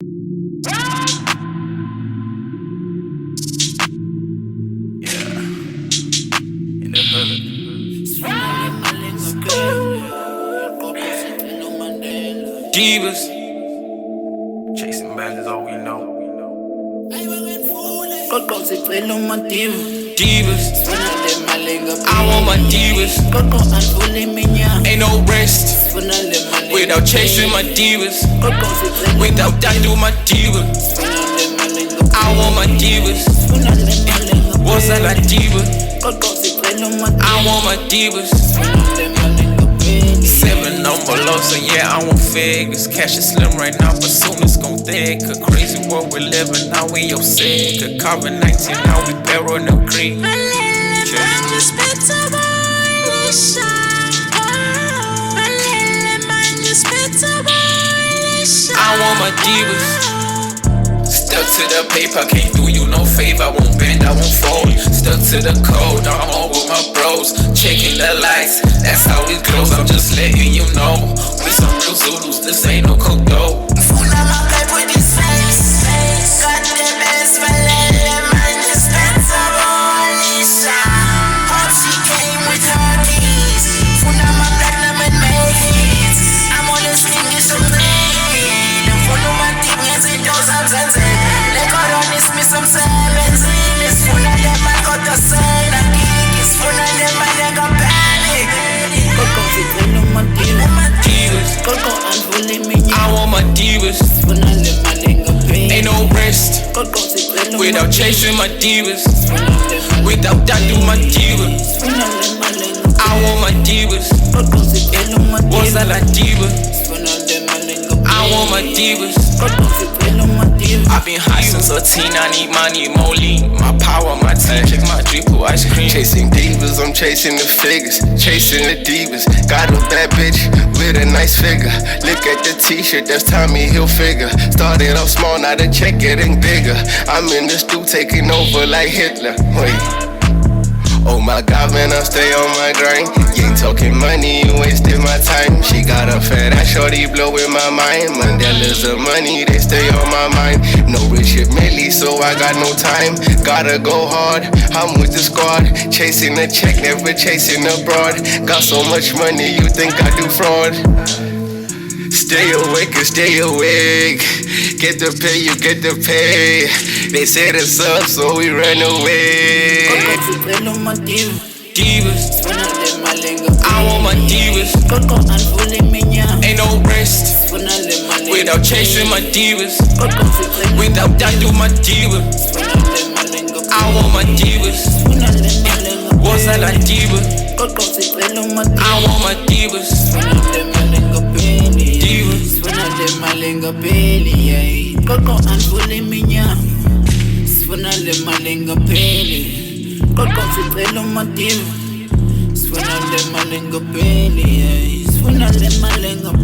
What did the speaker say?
In the hood. Divas. Chasing bands is all we know. Divas. I want my divas. Ain't no rest without chasing my divas. Without that, do my diva. I want my divas. What's that like diva? I want my divas. 7 envelopes, so yeah, I want figures. Cash is slim right now, but soon it's gon' thick. A crazy world we're living, now we your sick. A COVID-19, now we barrel no creek. I want my divas. Stuck to the paper, can't do you no favor. I won't bend, I won't fold. Stuck to the code, I'm on with my bros. Checking the lights, that's how it goes. I'm just letting you know, we some real Zulus, this ain't no coke dough. Full of my pipe with his face. Got the best for Lele, man, dispensable Alicia. Hope she came with her keys. Full of my platinum and make. I'm on the skin, get some rain. Full of my things in those arms and say, let God on this, me some 17. It's full of them, I got the same. It's full of them, I ain't got panic. I want my divas. Ain't no rest without chasing my divas. Without that, do my diva. I want my divas. What's that like diva? I want my divas. I've been high since a teen, I need money, more lean. My power, my team, check my dripple ice cream. Chasing divas, I'm chasing the figures. Chasing the divas, got a bad bitch with a nice figure. Look at the t-shirt, that's Tommy Hilfiger. Started off small, now the check getting bigger. I'm in the stew taking over like Hitler. Wait. Oh my God, man, I stay on my grind. You ain't talking money, you wasting my time. She got a fat ass, shorty blowing my mind. Mandela's the money, they stay on my mind. No Richard Millie, so I got no time. Gotta go hard, I'm with the squad. Chasing a check, never chasing abroad. Got so much money, you think I do fraud? Stay awake and stay awake. Get the pay, you get the pay. They said it's up, so we ran away. Divas. I want my divas. Ain't no rest without chasing my divas. Without that, do my diva. I want my divas. What's that like diva? I want my divas. Divas. Coco and fully minya. Suena le malenga peli. Coco si pelo motivo. Suena le malenga peli. Suena le malenga